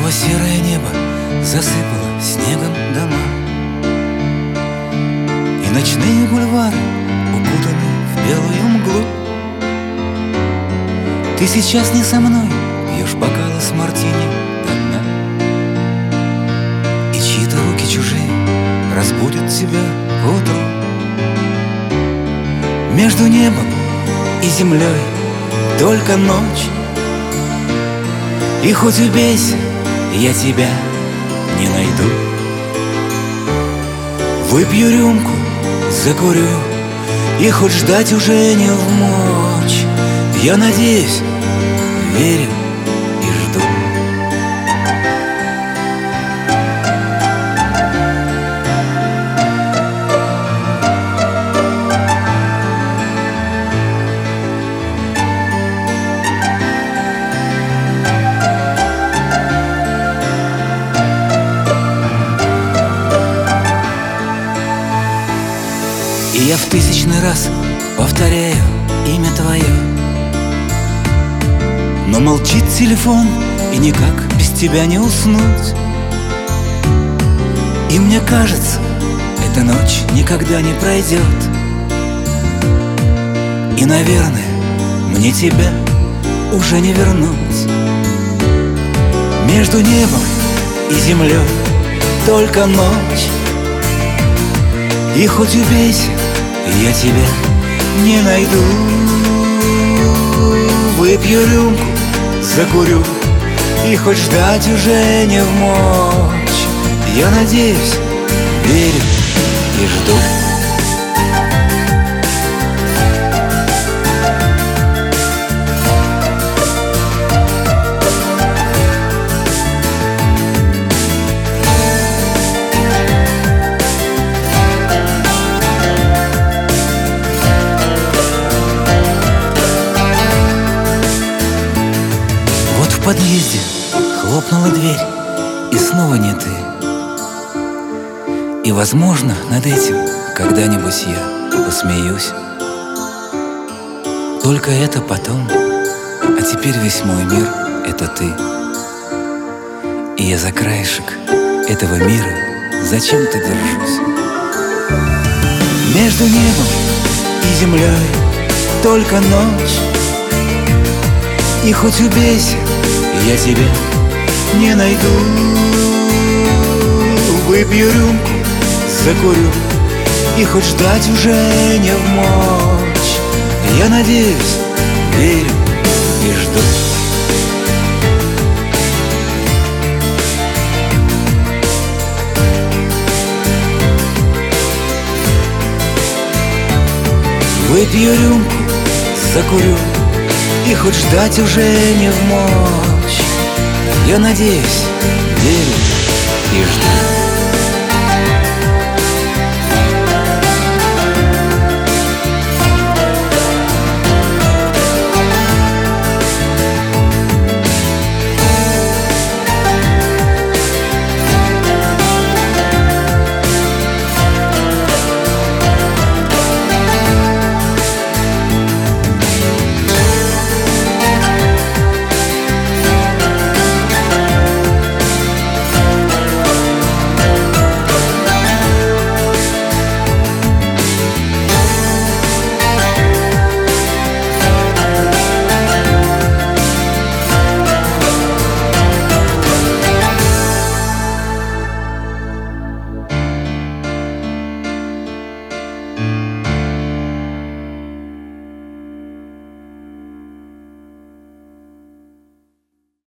Снова серое небо засыпало снегом дома, и ночные бульвары укутаны в белую мглу. Ты сейчас не со мной, пьешь бокалы с мартини до дна, и чьи-то руки чужие разбудят тебя поутру. Между небом и землей только ночь, и хоть убейся, я тебя не найду. Выпью рюмку, закурю, и хоть ждать уже не вмочь, я надеюсь, верю и жду. И я в тысячный раз повторяю имя твое, но молчит телефон, и никак без тебя не уснуть. И мне кажется, эта ночь никогда не пройдет. И, наверное, мне тебя уже не вернуть. Между небом и землей только ночь, и хоть убейся, я тебя не найду. Выпью рюмку, закурю, и хоть ждать уже не вмочь, я надеюсь, верю и жду. В подъезде хлопнула дверь, и снова не ты. И, возможно, над этим когда-нибудь я посмеюсь. Только это потом, а теперь весь мой мир — это ты. И я за краешек этого мира зачем-то держусь. Между небом и землей только ночь, и хоть убейся, я тебя не найду. Выпью рюмку, закурю, и хоть ждать уже не вмочь, я надеюсь, верю и жду. Выпью рюмку, закурю, и хоть ждать уже не вмочь, я надеюсь, верю и жду.